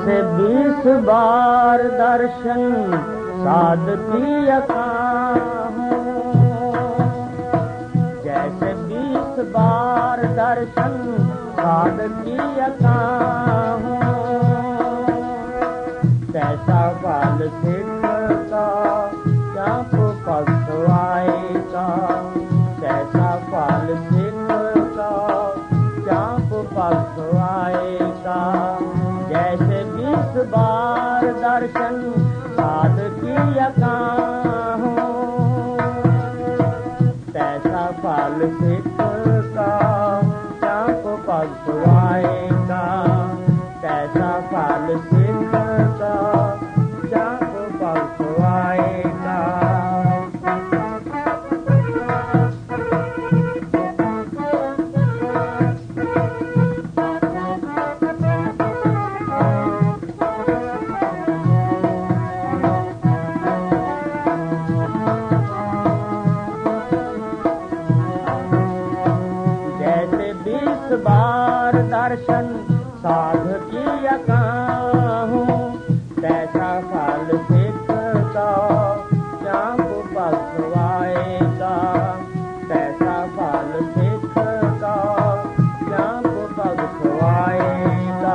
जैसे 20 बार दर्शन साध किया हूँ, जैसे 20 बार दर्शन साध किया हूँ, कैसा बाल सिख का चाप पकवाएगा, कैसा बाल सिख का चाप पकवाएगा, जैसे 20 बार दर्शन साध किया हूँ, कैसा बाल सिख का चाप पकवाएगा, कैसा बाल सिख का चाप पकवाएगा। जैसे 20 बार दर्शन साध किया हूँ, कैसा फल सिख का चाप पकवाएगा, कैसा फल सिख का चाप पकवाएगा।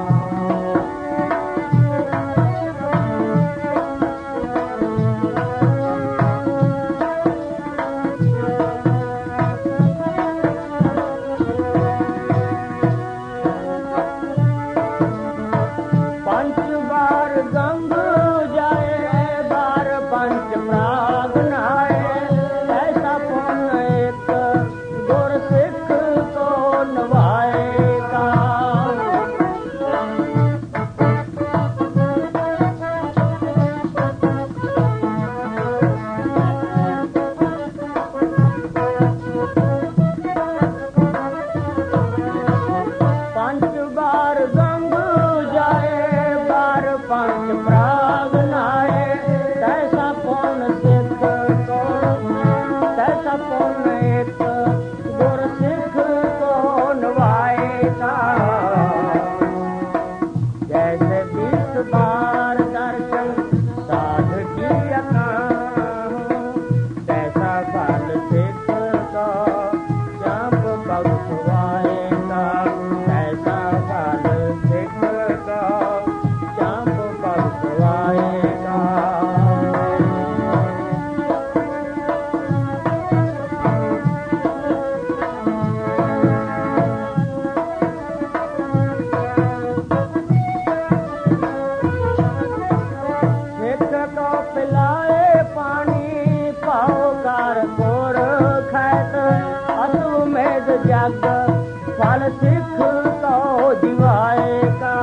जग फल सिख तो दिवाएगा,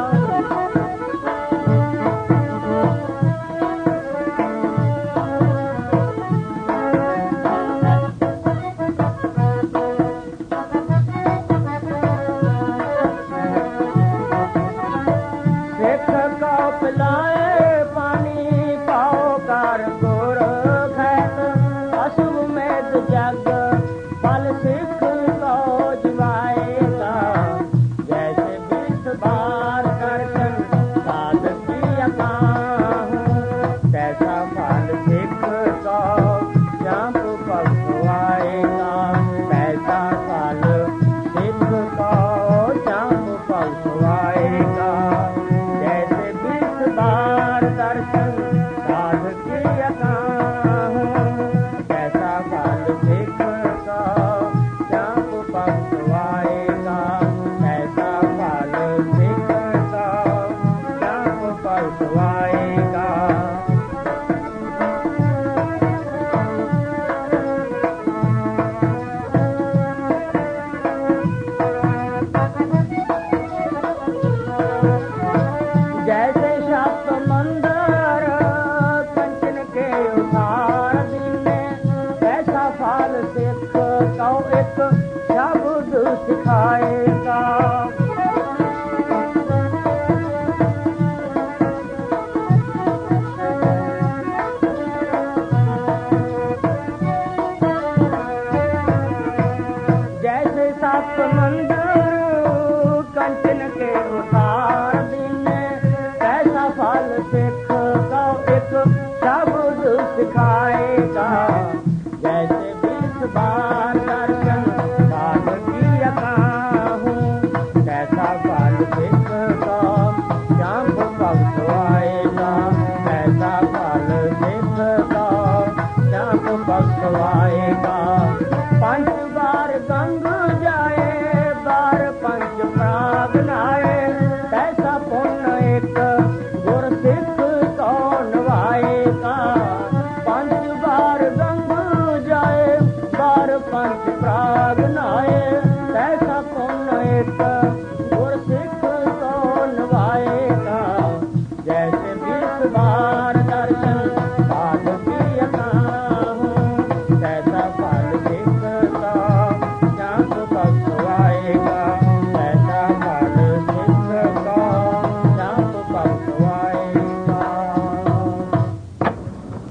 सिख को पिलाए पानी पाओ कर गोर खैत, अशुभ में जग फल सिख जैसे 20 बार दर्शन साध किया हूँ, कैसा फल सिख का चाप पकवाएगा, कैसा फल सिख का चाप पकवाएगा, जैसे 20 बार दर्शन साध किया हूँ, कैसा फल सिख का चाप पकवाएगा, कैसा फल सिख का चाप पकवाएगा। जैसे शब्द मंदिर कंचन के उधार दीने, कैसा फल सिख का एक शब्द सिखाएगा, जैसे शब्द मंदिर कंचन के उधार